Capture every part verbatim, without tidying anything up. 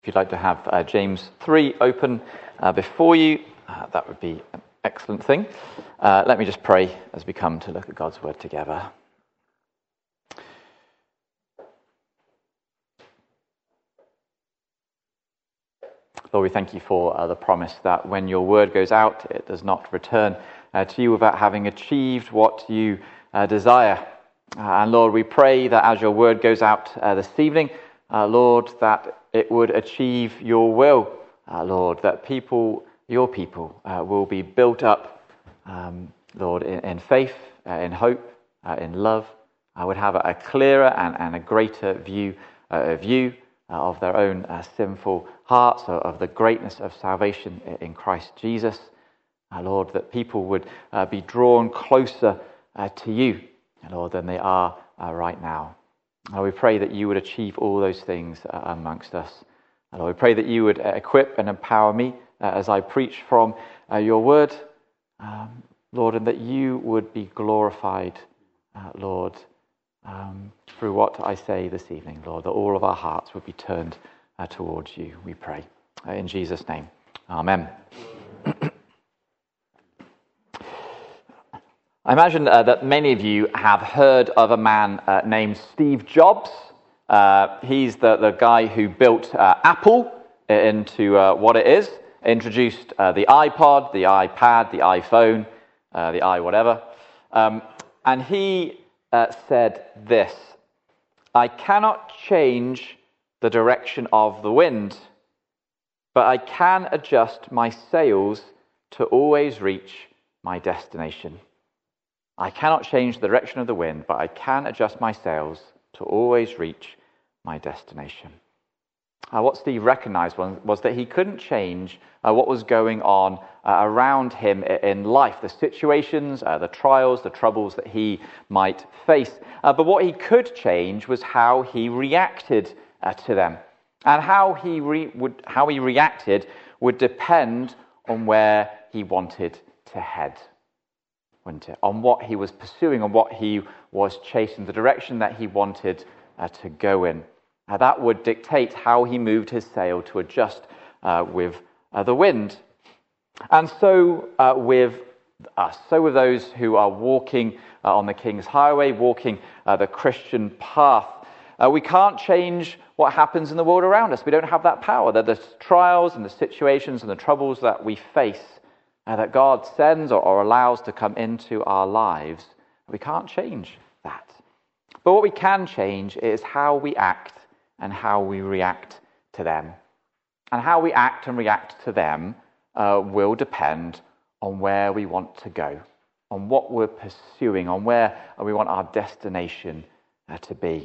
If you'd like to have uh, James three open uh, before you, uh, that would be an excellent thing. Uh, let me just pray as we come to look at God's word together. Lord, we thank you for uh, the promise that when your word goes out, it does not return uh, to you without having achieved what you uh, desire. Uh, and Lord, we pray that as your word goes out uh, this evening, uh, Lord, that it would achieve your will, uh, Lord, that people, your people, uh, will be built up, um, Lord, in, in faith, uh, in hope, uh, in love. I would have a, a clearer and, and a greater view uh, of you, uh, of their own uh, sinful hearts, of, of the greatness of salvation in Christ Jesus. Uh, Lord, that people would uh, be drawn closer uh, to you, Lord, than they are uh, right now. Uh, we pray that you would achieve all those things uh, amongst us. And Lord, we pray that you would uh, equip and empower me uh, as I preach from uh, your word, um, Lord, and that you would be glorified, uh, Lord, um, through what I say this evening, Lord, that all of our hearts would be turned uh, towards you, we pray. Uh, in Jesus' name, amen. I imagine uh, that many of you have heard of a man uh, named Steve Jobs. Uh, he's the, the guy who built uh, Apple into uh, what it is, introduced uh, the iPod, the iPad, the iPhone, uh, the i whatever. Um, and he uh, said this: "I cannot change the direction of the wind, but I can adjust my sails to always reach my destination." I cannot change the direction of the wind, but I can adjust my sails to always reach my destination. Uh, what Steve recognized was, was that he couldn't change uh, what was going on uh, around him in life, the situations, uh, the trials, the troubles that he might face. Uh, but what he could change was how he reacted uh, to them. And how he, re- would, how he reacted would depend on where he wanted to head. On what he was pursuing, on what he was chasing, the direction that he wanted uh, to go in. Uh, that would dictate how he moved his sail to adjust uh, with uh, the wind. And so uh, with us, so with those who are walking uh, on the King's Highway, walking uh, the Christian path, uh, we can't change what happens in the world around us. We don't have that power. That the trials and the situations and the troubles that we face, Uh, that God sends or, or allows to come into our lives, we can't change that. But what we can change is how we act and how we react to them. And how we act and react to them uh, will depend on where we want to go, on what we're pursuing, on where we want our destination uh, to be.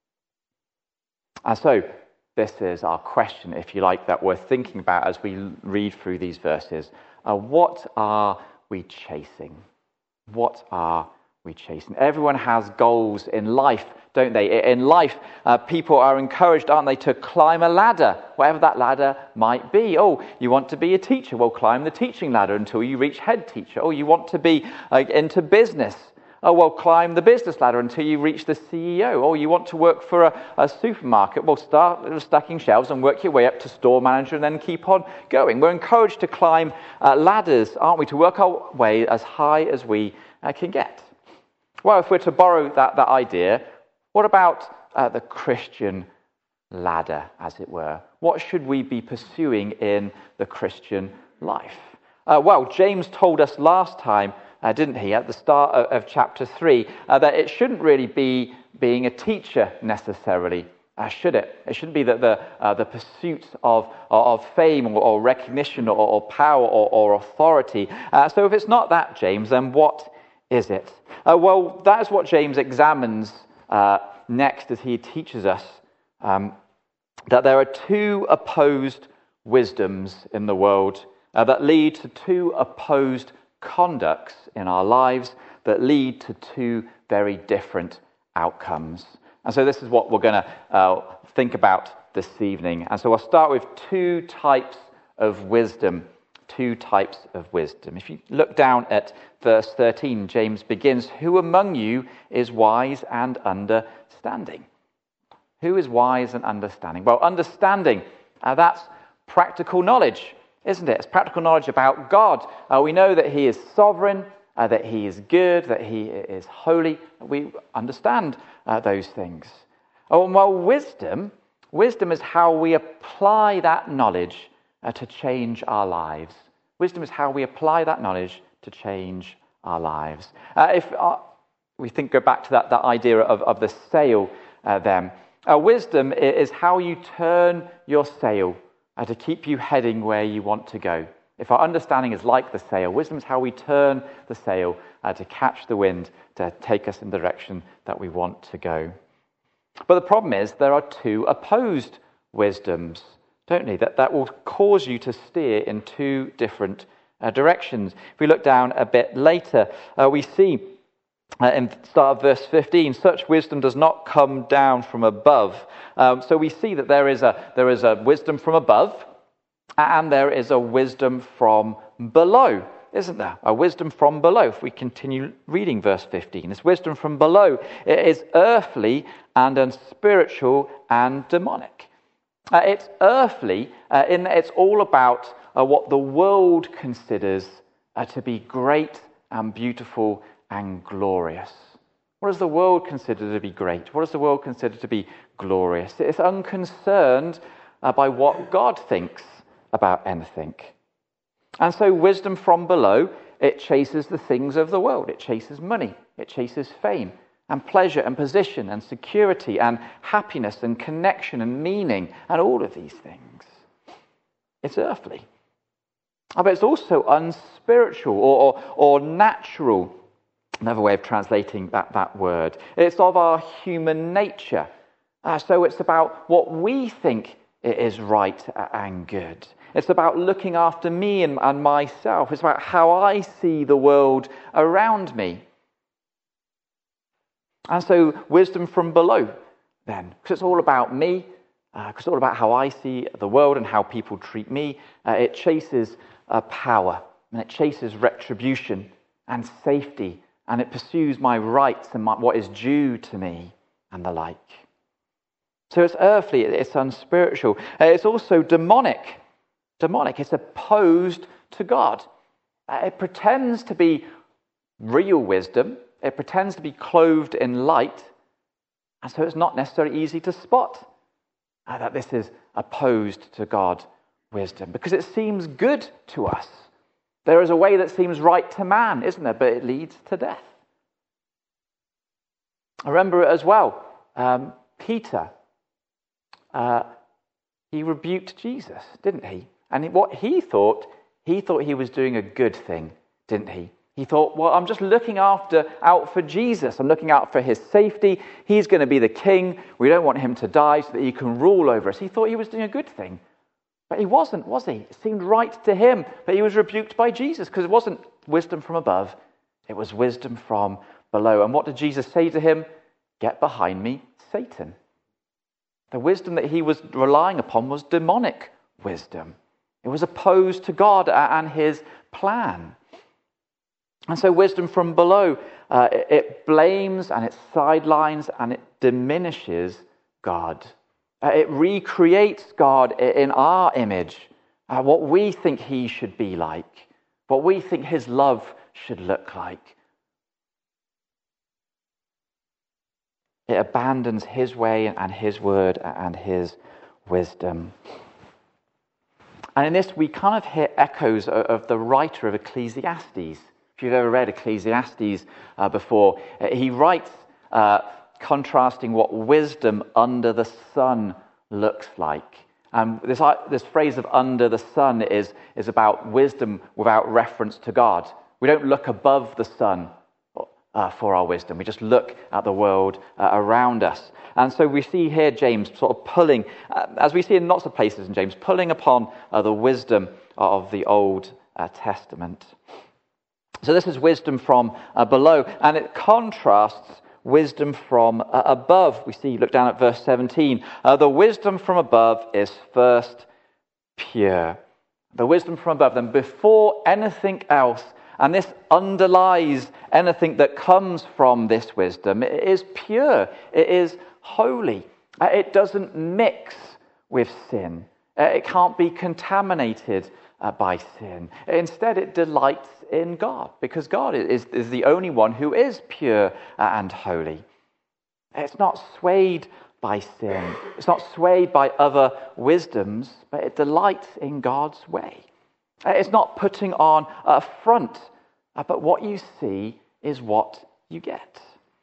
And so, this is our question, if you like, that we're thinking about as we read through these verses. Uh, what are we chasing? What are we chasing? Everyone has goals in life, don't they? In life, uh, people are encouraged, aren't they, to climb a ladder, whatever that ladder might be. Oh, you want to be a teacher? Well, climb the teaching ladder until you reach head teacher. Oh, you want to be uh, into business? Oh, well, climb the business ladder until you reach the C E O. Oh, you want to work for a, a supermarket? Well, start stacking shelves and work your way up to store manager and then keep on going. We're encouraged to climb uh, ladders, aren't we? To work our way as high as we uh, can get. Well, if we're to borrow that, that idea, what about uh, the Christian ladder, as it were? What should we be pursuing in the Christian life? Uh, well, James told us last time, Uh, didn't he, at the start of, of chapter three, uh, that it shouldn't really be being a teacher necessarily, uh, should it? It shouldn't be that the uh, the pursuit of of fame or, or recognition or, or power or, or authority. Uh, so if it's not that, James, then what is it? Uh, well, that is what James examines uh, next as he teaches us um, that there are two opposed wisdoms in the world uh, that lead to two opposed conducts in our lives that lead to two very different outcomes. And so this is what we're going to uh, think about this evening. And so I'll start with two types of wisdom. Two types of wisdom. If you look down at verse thirteen, James begins, "Who among you is wise and understanding?" Who is wise and understanding? Well, understanding Uh, that's practical knowledge, isn't it? It's practical knowledge about God. Uh, we know that he is sovereign, uh, that he is good, that he is holy. We understand uh, those things. Oh, well, wisdom, wisdom is how we apply that knowledge uh, to change our lives. Wisdom is how we apply that knowledge to change our lives. Uh, if uh, we think, go back to that, that idea of, of the sail uh, then, uh, wisdom is how you turn your sail uh, to keep you heading where you want to go. If our understanding is like the sail, wisdom is how we turn the sail uh, to catch the wind, to take us in the direction that we want to go. But the problem is there are two opposed wisdoms, don't they? That, that will cause you to steer in two different uh, directions. If we look down a bit later, uh, we see uh, in the start of verse fifteen, such wisdom does not come down from above. Um, so we see that there is a there is a wisdom from above, and there is a wisdom from below, isn't there? A wisdom from below. If we continue reading verse fifteen, this wisdom from below, it is earthly and unspiritual and demonic. Uh, it's earthly uh, in that it's all about uh, what the world considers uh, to be great and beautiful and glorious. What does the world consider to be great? What does the world consider to be glorious? It's unconcerned uh, by what God thinks about anything. And so wisdom from below, it chases the things of the world. It chases money. It chases fame and pleasure and position and security and happiness and connection and meaning and all of these things. It's earthly. But it's also unspiritual or, or, or natural. Another way of translating that, that word. It's of our human nature. Uh, so it's about what we think is right and good. It's about looking after me and, and myself. It's about how I see the world around me. And so wisdom from below then, because it's all about me, because uh, it's all about how I see the world and how people treat me. Uh, it chases uh, power, and it chases retribution and safety, and it pursues my rights and my, what is due to me and the like. So it's earthly, it's unspiritual. Uh, it's also demonic. Demonic, it's opposed to God. Uh, it pretends to be real wisdom. It pretends to be clothed in light. And so it's not necessarily easy to spot uh, that this is opposed to God wisdom, because it seems good to us. There is a way that seems right to man, isn't there? But it leads to death. I remember it as well. Um, Peter, uh, he rebuked Jesus, didn't he? And what he thought, he thought he was doing a good thing, didn't he? He thought, well, I'm just looking after out for Jesus. I'm looking out for his safety. He's going to be the king. We don't want him to die so that he can rule over us. He thought he was doing a good thing. But he wasn't, was he? It seemed right to him. But he was rebuked by Jesus because it wasn't wisdom from above. It was wisdom from below. And what did Jesus say to him? Get behind me, Satan. The wisdom that he was relying upon was demonic wisdom. It was opposed to God and his plan. And so wisdom from below, uh, it, it blames and it sidelines and it diminishes God. Uh, it recreates God in our image, uh, what we think he should be like, what we think his love should look like. It abandons his way and his word and his wisdom. And in this, we kind of hear echoes of the writer of Ecclesiastes. If you've ever read Ecclesiastes uh, before, uh, he writes uh, contrasting what wisdom under the sun looks like. And this, uh, this phrase of under the sun is, is about wisdom without reference to God. We don't look above the sun uh, for our wisdom. We just look at the world uh, around us. And so we see here James sort of pulling, uh, as we see in lots of places in James, pulling upon uh, the wisdom of the Old uh, Testament. So this is wisdom from uh, below, and it contrasts wisdom from uh, above. We see, look down at verse seventeen. Uh, the wisdom from above is first pure. The wisdom from above, then before anything else, and this underlies anything that comes from this wisdom, it is pure, it is holy. Uh, it doesn't mix with sin. Uh, it can't be contaminated uh, by sin. Instead, it delights in God, because God is, is the only one who is pure uh, and holy. It's not swayed by sin. It's not swayed by other wisdoms, but it delights in God's way. Uh, it's not putting on a front, uh, but what you see is what you get.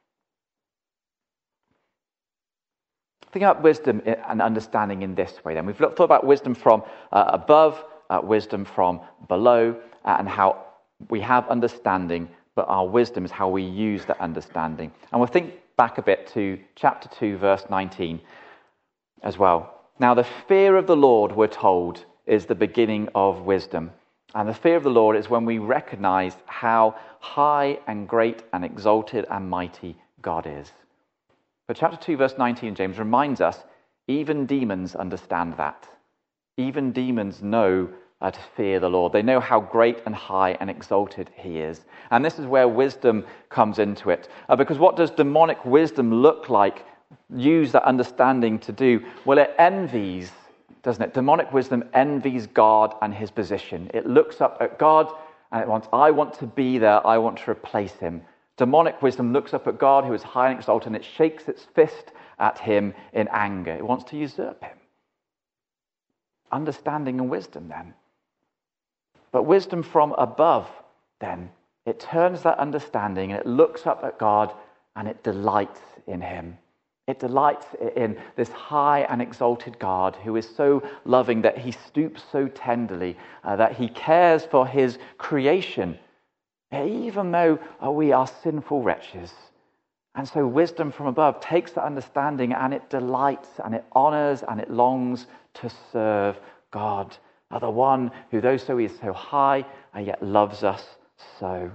Think about wisdom and understanding in this way then. We've thought about wisdom from uh, above, uh, wisdom from below, uh, and how we have understanding, but our wisdom is how we use that understanding. And we'll think back a bit to chapter two, verse nineteen as well. Now, the fear of the Lord, we're told, is the beginning of wisdom. And the fear of the Lord is when we recognize how high and great and exalted and mighty God is. But chapter two, verse nineteen, James reminds us, even demons understand that. Even demons know uh, to fear the Lord. They know how great and high and exalted he is. And this is where wisdom comes into it. Uh, because what does demonic wisdom look like? Use that understanding to do? Well, it envies, doesn't it? Demonic wisdom envies God and his position. It looks up at God and it wants, I want to be there, I want to replace him. Demonic wisdom looks up at God, who is high and exalted, and it shakes its fist at him in anger. It wants to usurp him. Understanding and wisdom, then. But wisdom from above, then, it turns that understanding and it looks up at God and it delights in him. It delights in this high and exalted God who is so loving that he stoops so tenderly, uh, that he cares for his creation, even though uh, we are sinful wretches. And so wisdom from above takes that understanding and it delights and it honors and it longs to serve God, uh, the one who, though so he is so high, and yet loves us so.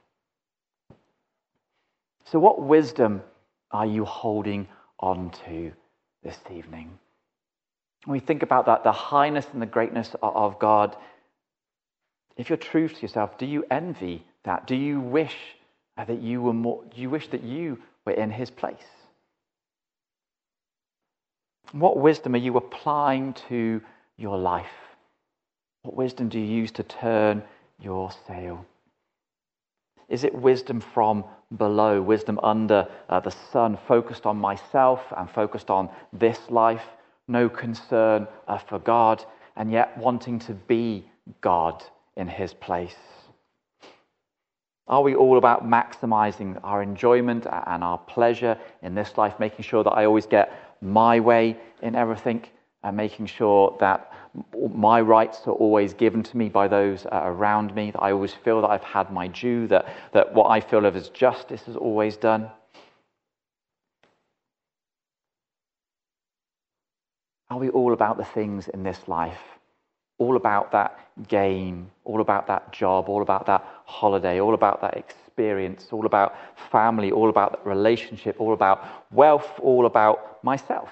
So what wisdom are you holding on to this evening? When we think about that, the highness and the greatness of God, if you're true to yourself, do you envy that? Do you wish that you were more? Do you wish that you were in his place? What wisdom are you applying to your life? What wisdom do you use to turn your sail? Is it wisdom from below, wisdom under uh, the sun, focused on myself and focused on this life, no concern uh, for God, and yet wanting to be God in his place? Are we all about maximizing our enjoyment and our pleasure in this life, making sure that I always get my way in everything, and making sure that my rights are always given to me by those uh, around me, that I always feel that I've had my due, that, that what I feel of as justice is always done? Are we all about the things in this life? All about that gain, all about that job, all about that holiday, all about that experience, all about family, all about that relationship, all about wealth, all about myself?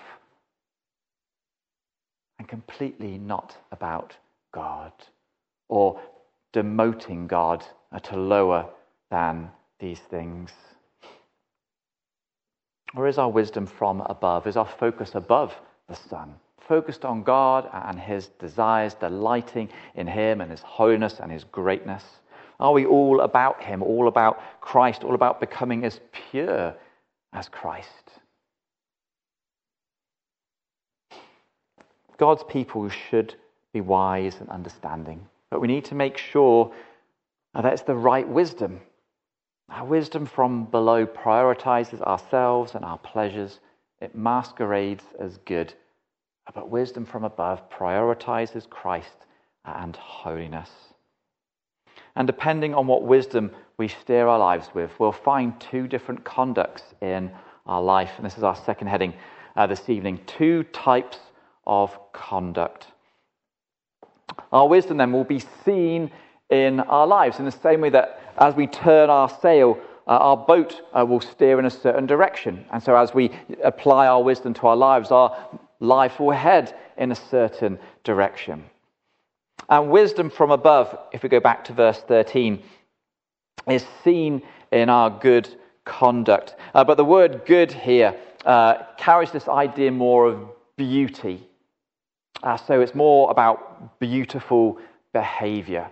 And completely not about God, or demoting God to lower than these things? Or is our wisdom from above? Is our focus above the sun? Focused on God and his desires, delighting in him and his holiness and his greatness? Are we all about him, all about Christ, all about becoming as pure as Christ? God's people should be wise and understanding, but we need to make sure that it's the right wisdom. Our wisdom from below prioritizes ourselves and our pleasures. It masquerades as good. But wisdom from above prioritizes Christ and holiness. And depending on what wisdom we steer our lives with, we'll find two different conducts in our life. And this is our second heading uh, this evening. Two types of conduct. Our wisdom then will be seen in our lives in the same way that as we turn our sail, uh, our boat uh, will steer in a certain direction. And so as we apply our wisdom to our lives, our life will head in a certain direction. And wisdom from above, if we go back to verse thirteen, is seen in our good conduct. Uh, but the word good here uh, carries this idea more of beauty. Uh, so it's more about beautiful behavior.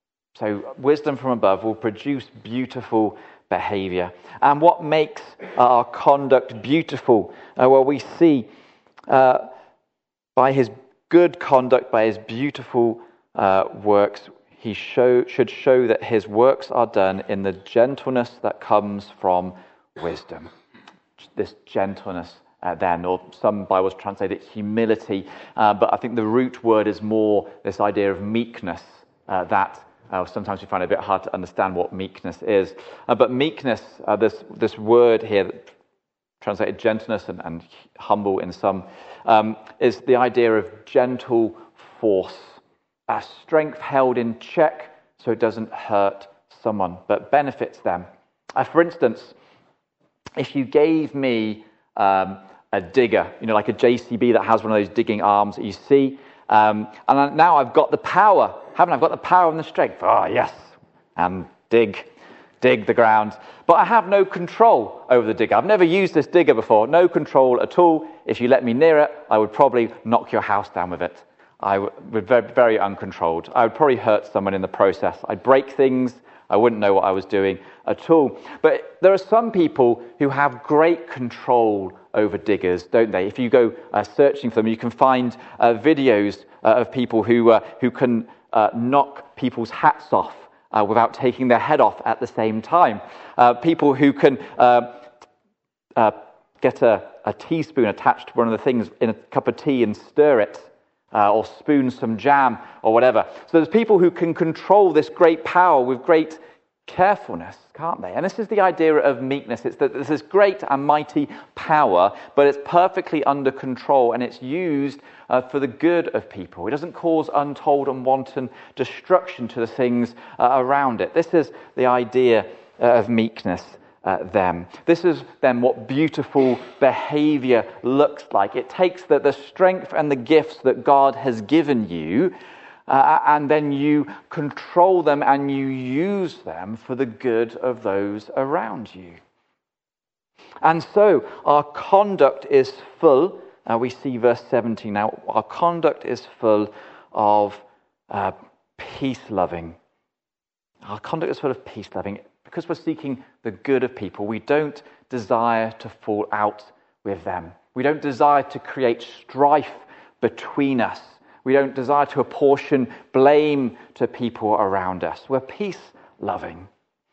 So wisdom from above will produce beautiful behavior. And what makes our conduct beautiful? Uh, well, we see uh, by his good conduct, by his beautiful uh, works, he show, should show that his works are done in the gentleness that comes from wisdom. This gentleness uh, then, or some Bibles translate it humility, uh, but I think the root word is more this idea of meekness, uh, that uh, sometimes we find it a bit hard to understand what meekness is. Uh, but meekness, uh, this, this word here, translated gentleness and, and humble in some, um, is the idea of gentle force, a strength held in check so it doesn't hurt someone, but benefits them. Uh, for instance, if you gave me um, a digger, you know, like a J C B that has one of those digging arms that you see, um, and now I've got the power, haven't I? I've got the power and the strength. Oh, yes, and dig, dig the ground. But I have no control over the digger. I've never used this digger before, no control at all. If you let me near it, I would probably knock your house down with it. I would be very, very uncontrolled. I would probably hurt someone in the process. I'd break things. I wouldn't know what I was doing at all. But there are some people who have great control over diggers, don't they? If you go uh, searching for them, you can find uh, videos uh, of people who uh, who can uh, knock people's hats off uh, without taking their head off at the same time. Uh, people who can uh, uh, get a, a teaspoon attached to one of the things in a cup of tea and stir it. Uh, or spoon some jam or whatever. So there's people who can control this great power with great carefulness, can't they? And this is the idea of meekness. It's that there's this great and mighty power, but it's perfectly under control and it's used uh, for the good of people. It doesn't cause untold and wanton destruction to the things uh, around it. This is the idea uh, of meekness. Uh, them. This is then what beautiful behavior looks like. It takes the, the strength and the gifts that God has given you, uh, and then you control them and you use them for the good of those around you. And so our conduct is full, uh, we see verse seventeen now, our conduct is full of uh, peace-loving. Our conduct is full of peace-loving. Because we're seeking the good of people, we don't desire to fall out with them. We don't desire to create strife between us. We don't desire to apportion blame to people around us. We're peace-loving.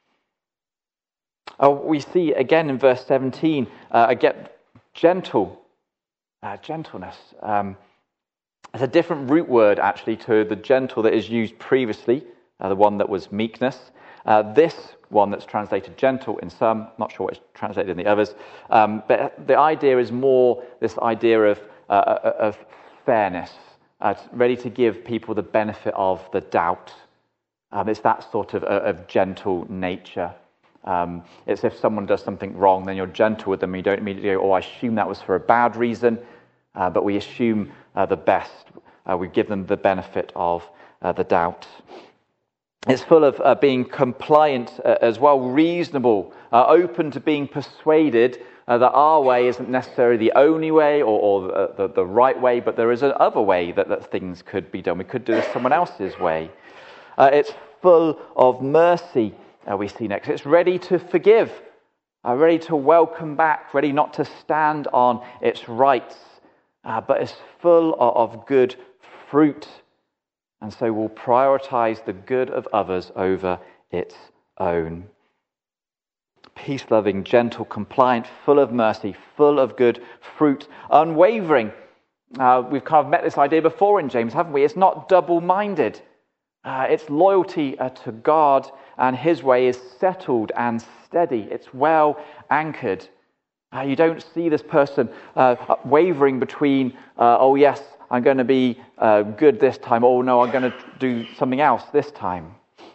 Uh, we see again in verse seventeen, uh, again, gentle, uh, gentleness. Um, it's a different root word, actually, to the gentle that is used previously, uh, the one that was meekness. Uh, this one that's translated gentle in some, not sure what it's translated in the others, um, but the idea is more this idea of, uh, of fairness, uh, ready to give people the benefit of the doubt. Um, it's that sort of, of gentle nature. Um, it's if someone does something wrong, then you're gentle with them. You don't immediately go, oh, I assume that was for a bad reason, uh, but we assume uh, the best. Uh, we give them the benefit of uh, the doubt. It's full of uh, being compliant uh, as well, reasonable, uh, open to being persuaded uh, that our way isn't necessarily the only way or, or the, the, the right way, but there is another way that, that things could be done. We could do this someone else's way. Uh, it's full of mercy, uh, we see next. It's ready to forgive, uh, ready to welcome back, ready not to stand on its rights, uh, but it's full of, of good fruit. And so we'll prioritize the good of others over its own. Peace-loving, gentle, compliant, full of mercy, full of good fruit, unwavering. Uh, we've kind of met this idea before in James, haven't we? It's not double-minded. Uh, its loyalty uh, to God and his way is settled and steady. It's well anchored. Uh, you don't see this person uh, wavering between, uh, oh yes, I'm going to be uh, good this time. Oh, no, I'm going to do something else this time.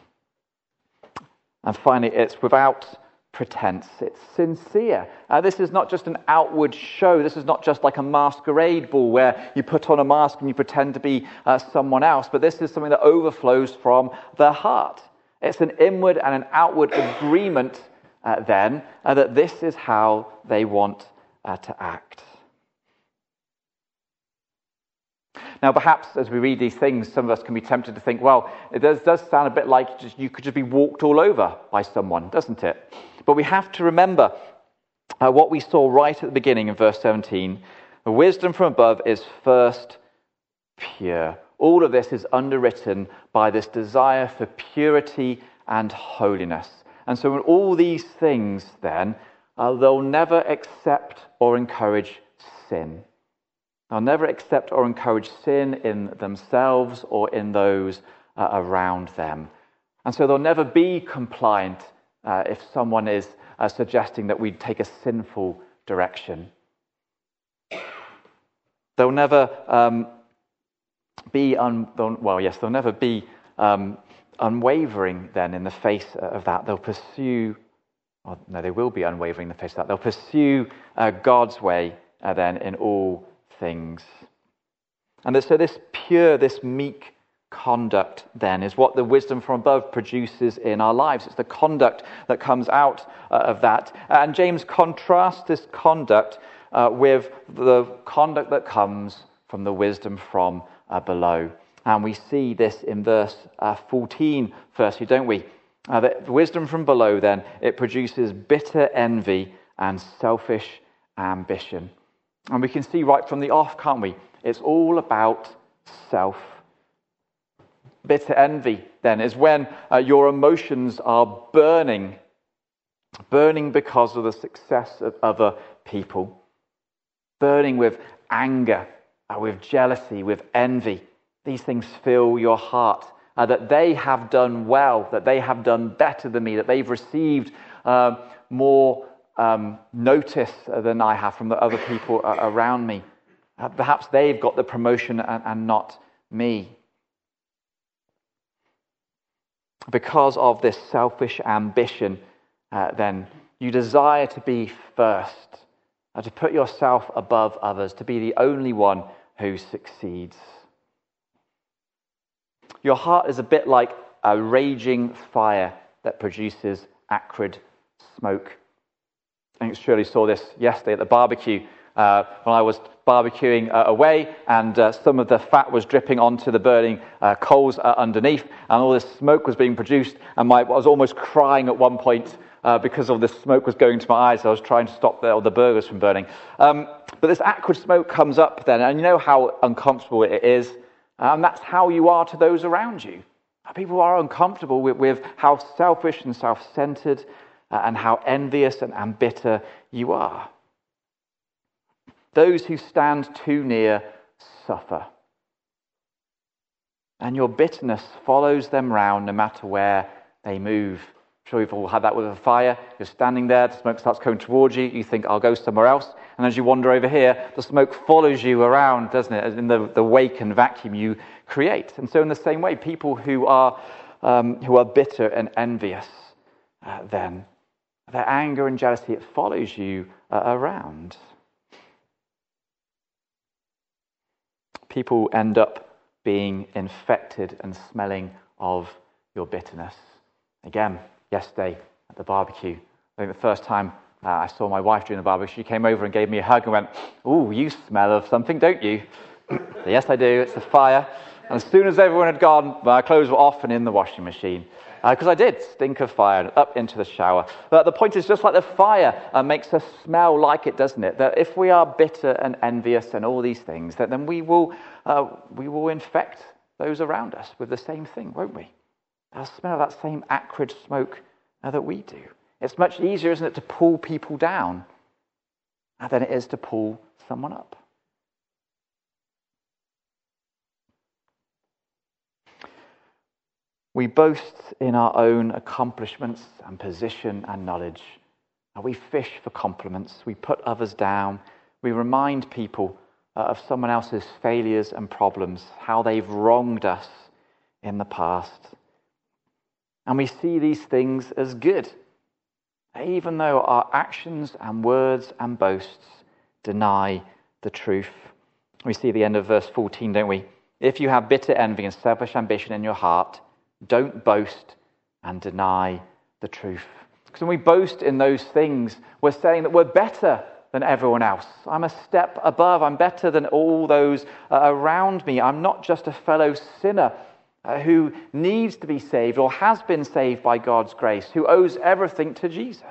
And finally, it's without pretense. It's sincere. Uh, this is not just an outward show. This is not just like a masquerade ball where you put on a mask and you pretend to be uh, someone else, but this is something that overflows from the heart. It's an inward and an outward agreement uh, then uh, that this is how they want uh, to act. Now, perhaps as we read these things, some of us can be tempted to think, well, it does, does sound a bit like just, you could just be walked all over by someone, doesn't it? But we have to remember uh, what we saw right at the beginning in verse seventeen. The wisdom from above is first pure. All of this is underwritten by this desire for purity and holiness. And so in all these things, then, uh, they'll never accept or encourage sin. They'll never accept or encourage sin in themselves or in those uh, around them. And so they'll never be compliant uh, if someone is uh, suggesting that we take a sinful direction. They'll never um, be, un- well, yes, they'll never be um, unwavering then in the face of that. They'll pursue, well, no, they will be unwavering in the face of that. They'll pursue uh, God's way uh, then in all things. And so this pure, this meek conduct then is what the wisdom from above produces in our lives. It's the conduct that comes out uh, of that. And James contrasts this conduct uh, with the conduct that comes from the wisdom from uh, below. And we see this in verse uh, fourteen, firstly, don't we? Uh, the wisdom from below, then, it produces bitter envy and selfish ambition. And we can see right from the off, can't we? It's all about self. Bitter envy, then, is when uh, your emotions are burning, burning because of the success of other people, burning with anger, uh, with jealousy, with envy. These things fill your heart, uh, that they have done well, that they have done better than me, that they've received uh, more um, notice than I have from the other people uh, around me. Uh, perhaps they've got the promotion and, and not me. Because of this selfish ambition, uh, then, you desire to be first, uh, to put yourself above others, to be the only one who succeeds. Your heart is a bit like a raging fire that produces acrid smoke. I think Shirley saw this yesterday at the barbecue uh, when I was barbecuing uh, away, and uh, some of the fat was dripping onto the burning uh, coals uh, underneath, and all this smoke was being produced, and my, I was almost crying at one point uh, because of the smoke was going to my eyes. I was trying to stop the, the burgers from burning. Um, but this acrid smoke comes up then, and you know how uncomfortable it is. And that's how you are to those around you. People are uncomfortable with, with how selfish and self-centered uh, and how envious and, and bitter you are. Those who stand too near suffer. And your bitterness follows them round no matter where they move. I'm sure you've all had that with a fire. You're standing there, the smoke starts coming towards you, you think, I'll go somewhere else. And as you wander over here, the smoke follows you around, doesn't it? In the, the wake and vacuum you create. And so in the same way, people who are um, who are bitter and envious, uh, then, their anger and jealousy, it follows you uh, around. People end up being infected and smelling of your bitterness. Again, yesterday at the barbecue, I think the first time uh, I saw my wife during the barbecue, she came over and gave me a hug and went, "Ooh, you smell of something, don't you?" Yes, I do. It's the fire. And as soon as everyone had gone, my clothes were off and in the washing machine. Because uh, I did stink of fire and up into the shower. But the point is, just like the fire uh, makes us smell like it, doesn't it? That if we are bitter and envious and all these things, that then we will uh, we will infect those around us with the same thing, won't we? They'll smell that same acrid smoke uh, that we do. It's much easier, isn't it, to pull people down uh, than it is to pull someone up. We boast in our own accomplishments and position and knowledge. We fish for compliments. We put others down. We remind people uh, of someone else's failures and problems, how they've wronged us in the past. And we see these things as good, even though our actions and words and boasts deny the truth. We see the end of verse fourteen, don't we? If you have bitter envy and selfish ambition in your heart, don't boast and deny the truth. Because when we boast in those things, we're saying that we're better than everyone else. I'm a step above. I'm better than all those uh, around me. I'm not just a fellow sinner uh, who needs to be saved or has been saved by God's grace, who owes everything to Jesus.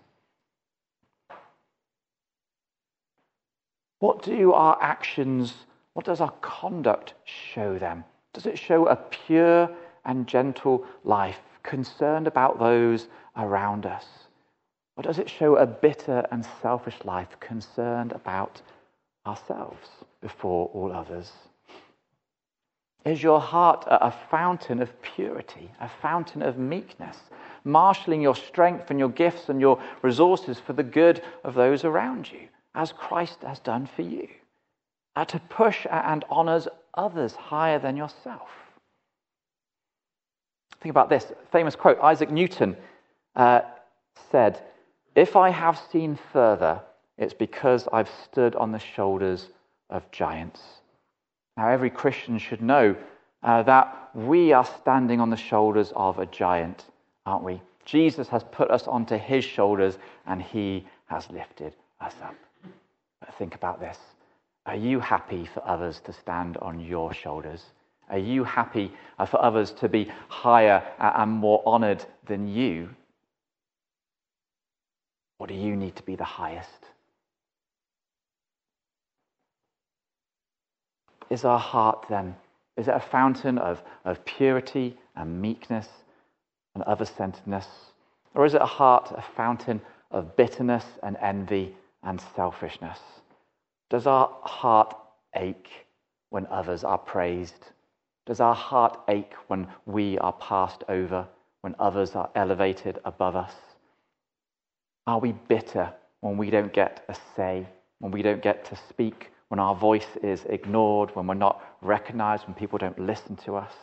What do our actions, what does our conduct show them? Does it show a pure and gentle life, concerned about those around us? Or does it show a bitter and selfish life, concerned about ourselves before all others? Is your heart a fountain of purity, a fountain of meekness, marshalling your strength and your gifts and your resources for the good of those around you, as Christ has done for you, uh, to push and honours others higher than yourself? Think about this famous quote. Isaac Newton uh, said, "If I have seen further, it's because I've stood on the shoulders of giants." Now, every Christian should know uh, that we are standing on the shoulders of a giant, aren't we? Jesus has put us onto his shoulders and he has lifted us up. But think about this. Are you happy for others to stand on your shoulders? Are you happy uh, for others to be higher and more honoured than you? Or do you need to be the highest? Is our heart then, is it a fountain of, of purity and meekness and other-centeredness? Or is it a heart, a fountain of bitterness and envy and selfishness? Does our heart ache when others are praised? Does our heart ache when we are passed over, when others are elevated above us? Are we bitter when we don't get a say, when we don't get to speak, when our voice is ignored, when we're not recognized, when people don't listen to us?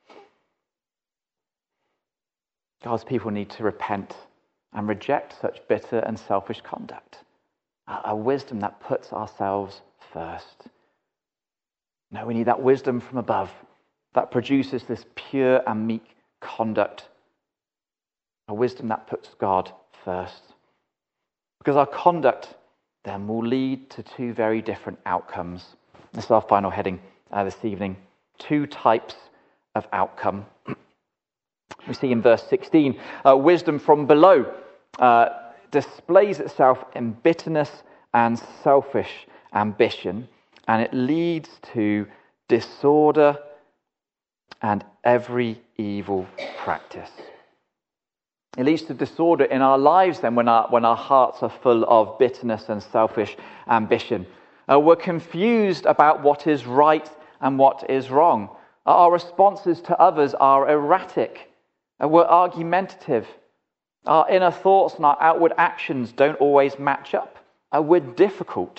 God's people need to repent and reject such bitter and selfish conduct. A wisdom that puts ourselves first. No, we need that wisdom from above that produces this pure and meek conduct. A wisdom that puts God first. Because our conduct then will lead to two very different outcomes. This is our final heading uh, this evening. Two types of outcome. We see in verse sixteen, uh, wisdom from below uh, displays itself in bitterness and selfish ambition, and it leads to disorder and every evil practice. It leads to disorder in our lives then when our, when our hearts are full of bitterness and selfish ambition. Uh, we're confused about what is right and what is wrong. Our responses to others are erratic. Uh, we're argumentative. Our inner thoughts and our outward actions don't always match up. Uh, we're difficult.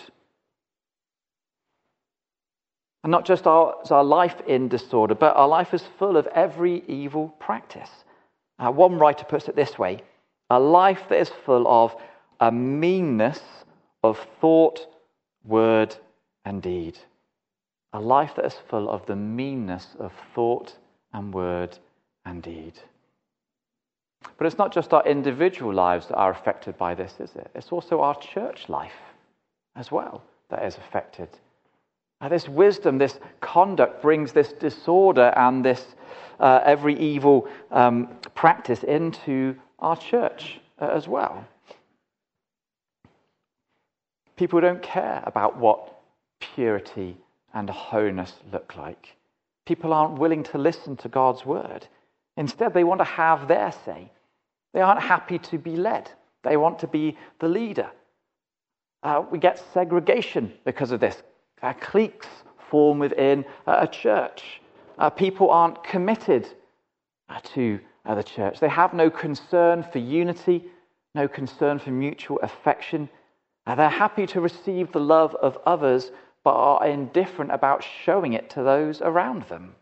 And not just our, is our life in disorder, but our life is full of every evil practice. Uh, one writer puts it this way: a life that is full of a meanness of thought, word, and deed. A life that is full of the meanness of thought and word and deed. But it's not just our individual lives that are affected by this, is it? It's also our church life as well that is affected. Uh, this wisdom, this conduct brings this disorder and this uh, every evil um, practice into our church uh, as well. People don't care about what purity and holiness look like. People aren't willing to listen to God's word. Instead, they want to have their say. They aren't happy to be led. They want to be the leader. Uh, we get segregation because of this. Uh, cliques form within uh, a church. Uh, people aren't committed uh, to uh, the church. They have no concern for unity, no concern for mutual affection. Uh, they're happy to receive the love of others, but are indifferent about showing it to those around them.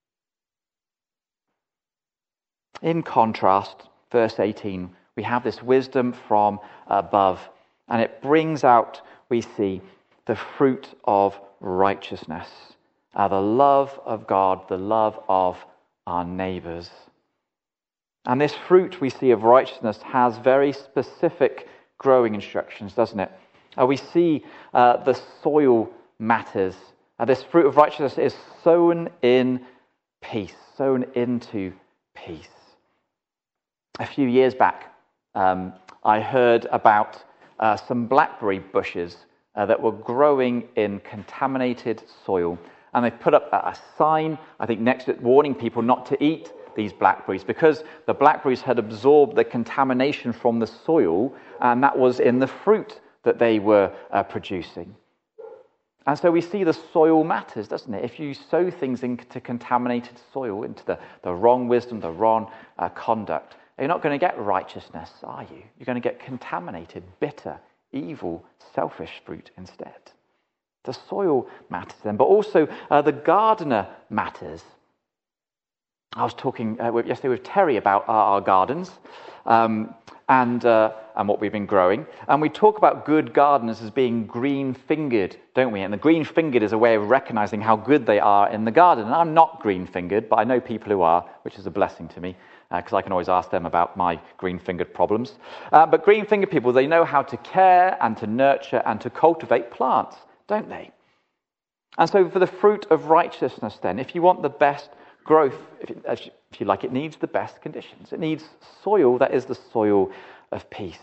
In contrast, verse eighteen, we have this wisdom from above, and it brings out, we see, the fruit of righteousness, uh, the love of God, the love of our neighbours. And this fruit we see of righteousness has very specific growing instructions, doesn't it? Uh, we see uh, the soil matters. Uh, this fruit of righteousness is sown in peace, sown into peace. A few years back, um, I heard about uh, some blackberry bushes uh, that were growing in contaminated soil. And they put up a, a sign, I think, next to it, warning people not to eat these blackberries because the blackberries had absorbed the contamination from the soil, and that was in the fruit that they were uh, producing. And so we see the soil matters, doesn't it? If you sow things into contaminated soil, into the, the wrong wisdom, the wrong uh, conduct, you're not going to get righteousness, are you? You're going to get contaminated, bitter, evil, selfish fruit instead. The soil matters then, but also uh, the gardener matters. I was talking uh, with, yesterday with Terry about our, our gardens um, and uh, and what we've been growing. And we talk about good gardeners as being green-fingered, don't we? And the green-fingered is a way of recognizing how good they are in the garden. And I'm not green-fingered, but I know people who are, which is a blessing to me, because uh, I can always ask them about my green-fingered problems. Uh, but green-fingered people, they know how to care and to nurture and to cultivate plants, don't they? And so for the fruit of righteousness then, if you want the best growth, if you, if you like, it needs the best conditions. It needs soil that is the soil of peace.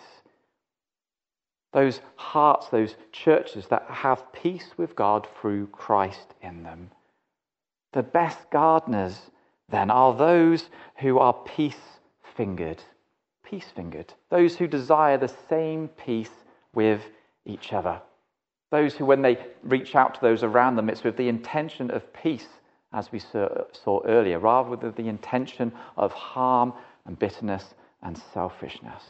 Those hearts, those churches that have peace with God through Christ in them. The best gardeners then are those who are peace-fingered. Peace-fingered. Those who desire the same peace with each other. Those who, when they reach out to those around them, it's with the intention of peace, as we saw earlier, rather than the intention of harm and bitterness and selfishness.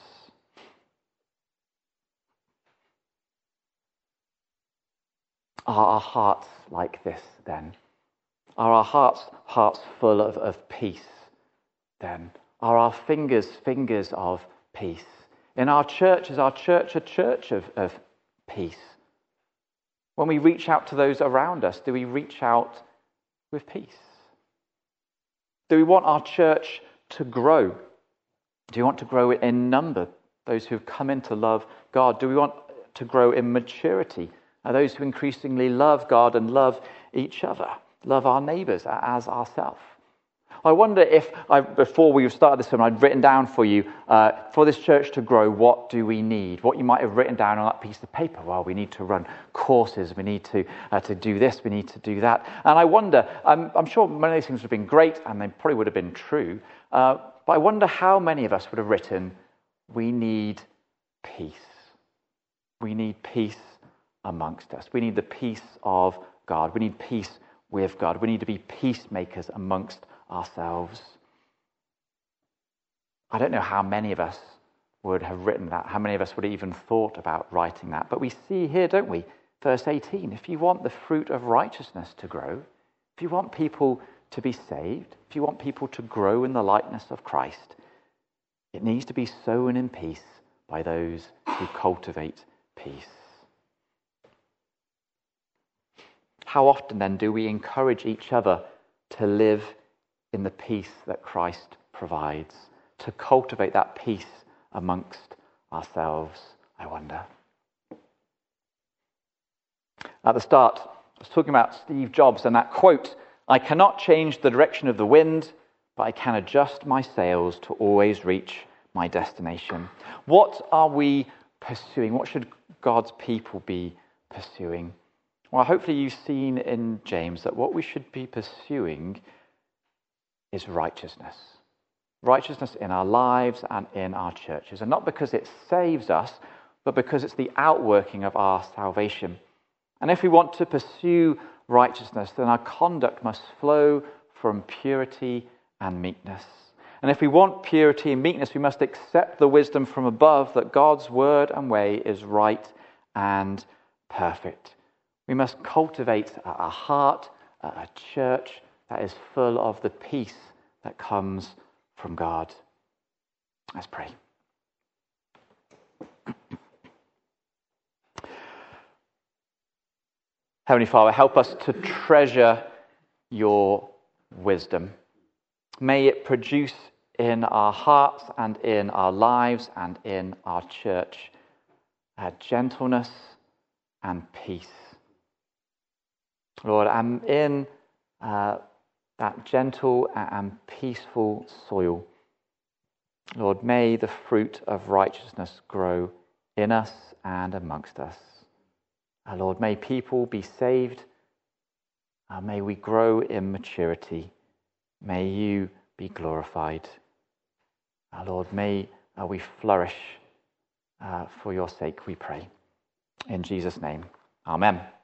Are our hearts like this then? Are our hearts hearts full of, of peace then? Are our fingers fingers of peace? In our church, is our church a church of, of peace? When we reach out to those around us, do we reach out with peace? Do we want our church to grow? Do we want to grow in number, those who have come in to love God? Do we want to grow in maturity? Are those who increasingly love God and love each other, love our neighbours as ourselves? I wonder if, I, before we started this sermon, I'd written down for you, uh, for this church to grow, what do we need? What you might have written down on that piece of paper. Well, we need to run courses, we need to uh, to do this, we need to do that. And I wonder, I'm, I'm sure many of these things would have been great, and they probably would have been true, uh, but I wonder how many of us would have written, we need peace. We need peace amongst us. We need the peace of God. We need peace with God. We need to be peacemakers amongst ourselves. I don't know how many of us would have written that, how many of us would have even thought about writing that, but we see here, don't we, verse eighteen, if you want the fruit of righteousness to grow, if you want people to be saved, if you want people to grow in the likeness of Christ, it needs to be sown in peace by those who cultivate peace. How often then do we encourage each other to live in the peace that Christ provides, to cultivate that peace amongst ourselves, I wonder? At the start, I was talking about Steve Jobs and that quote, "I cannot change the direction of the wind, but I can adjust my sails to always reach my destination." What are we pursuing? What should God's people be pursuing? Well, hopefully you've seen in James that what we should be pursuing is righteousness. Righteousness in our lives and in our churches. And not because it saves us, but because it's the outworking of our salvation. And if we want to pursue righteousness, then our conduct must flow from purity and meekness. And if we want purity and meekness, we must accept the wisdom from above that God's word and way is right and perfect. We must cultivate a heart, a church that is full of the peace that comes from God. Let's pray. Heavenly Father, help us to treasure your wisdom. May it produce in our hearts and in our lives and in our church a gentleness and peace. Lord, and in uh, that gentle and peaceful soil, Lord, may the fruit of righteousness grow in us and amongst us. Uh, Lord, may people be saved. Uh, may we grow in maturity. May you be glorified. Uh, Lord, may uh, we flourish uh, for your sake, we pray. In Jesus' name, amen.